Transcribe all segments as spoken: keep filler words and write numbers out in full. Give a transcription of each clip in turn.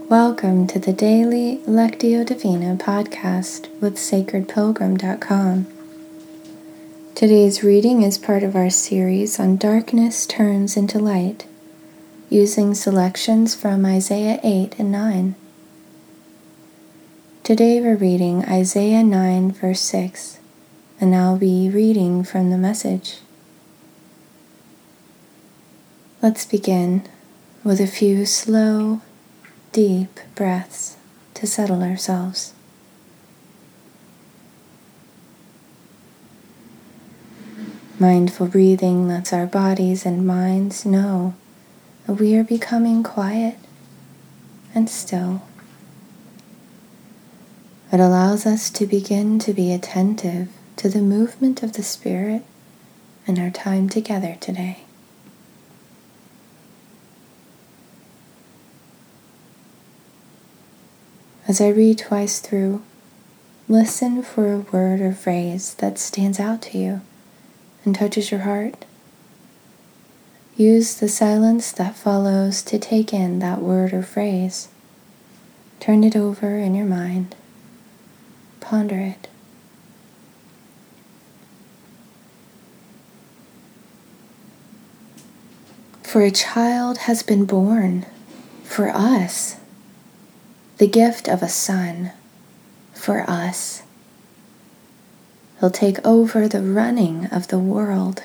Welcome to the Daily Lectio Divina podcast with sacred pilgrim dot com. Today's reading is part of our series on Darkness Turns into Light, using selections from Isaiah eight and nine. Today we're reading Isaiah nine verse six, and I'll be reading from the Message. Let's begin with a few slow, deep breaths to settle ourselves. Mindful breathing lets our bodies and minds know that we are becoming quiet and still. It allows us to begin to be attentive to the movement of the Spirit in our time together today. As I read twice through, listen for a word or phrase that stands out to you and touches your heart. Use the silence that follows to take in that word or phrase. Turn it over in your mind. Ponder it. For a child has been born for us, the gift of a son for us. He'll take over the running of the world.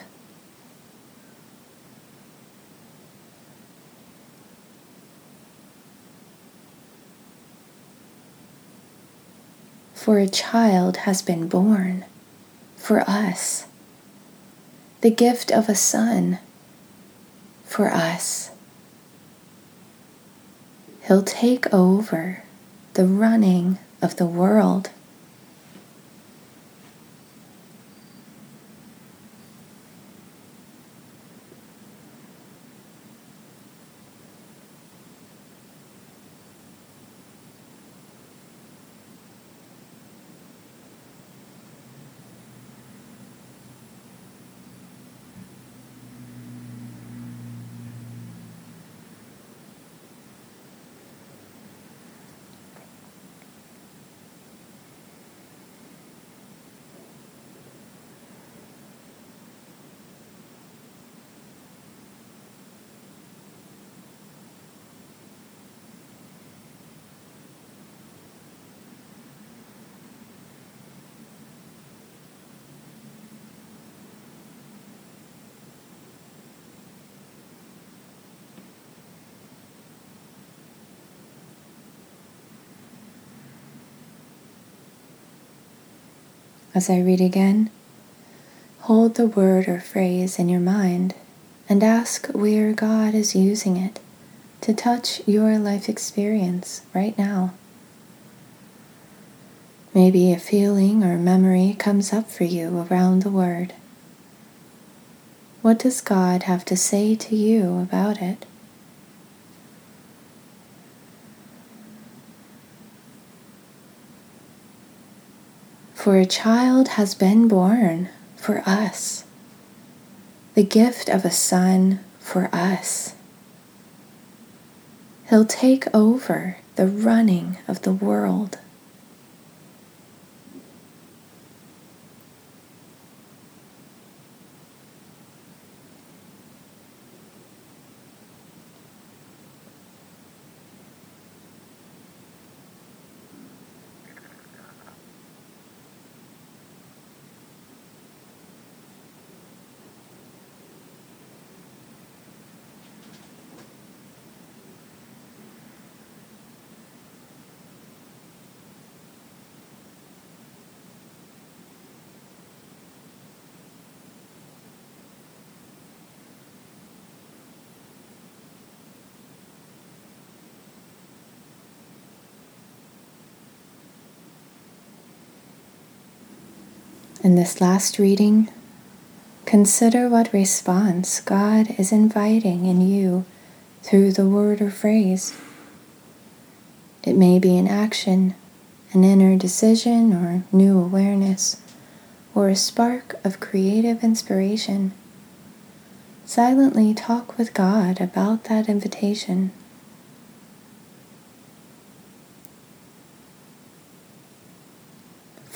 For a child has been born for us, the gift of a son for us. He'll take over the running of the world. As I read again, hold the word or phrase in your mind and ask where God is using it to touch your life experience right now. Maybe a feeling or memory comes up for you around the word. What does God have to say to you about it? For a child has been born for us, the gift of a son for us. He'll take over the running of the world. In this last reading, consider what response God is inviting in you through the word or phrase. It may be an action, an inner decision or new awareness, or a spark of creative inspiration. Silently talk with God about that invitation.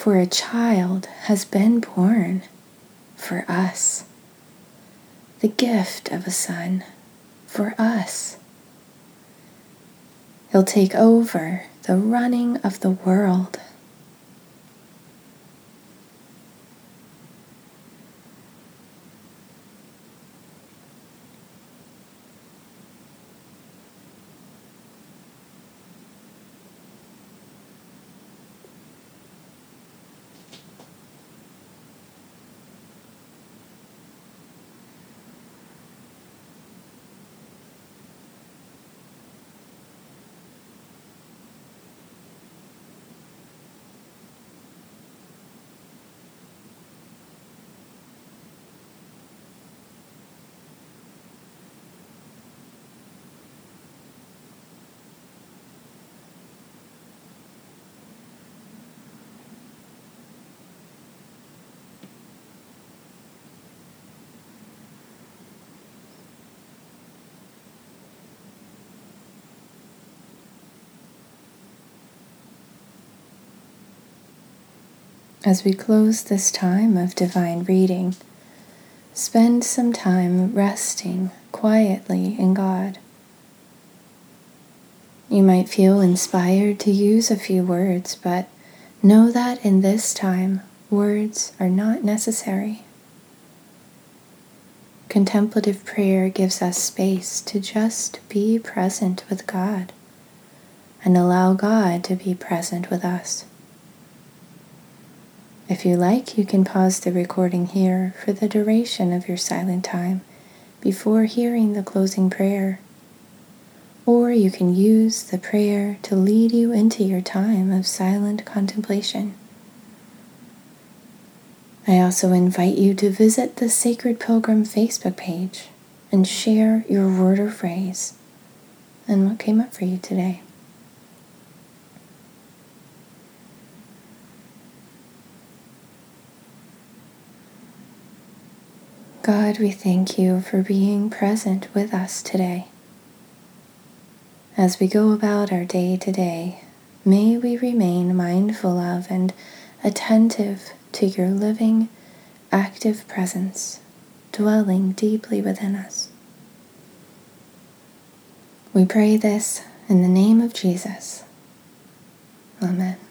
For a child has been born for us, the gift of a son for us. He'll take over the running of the world. As we close this time of divine reading, spend some time resting quietly in God. You might feel inspired to use a few words, but know that in this time, words are not necessary. Contemplative prayer gives us space to just be present with God and allow God to be present with us. If you like, you can pause the recording here for the duration of your silent time before hearing the closing prayer. Or you can use the prayer to lead you into your time of silent contemplation. I also invite you to visit the Sacred Pilgrim Facebook page and share your word or phrase and what came up for you today. God, we thank you for being present with us today. As we go about our day to day, may we remain mindful of and attentive to your living, active presence, dwelling deeply within us. We pray this in the name of Jesus. Amen.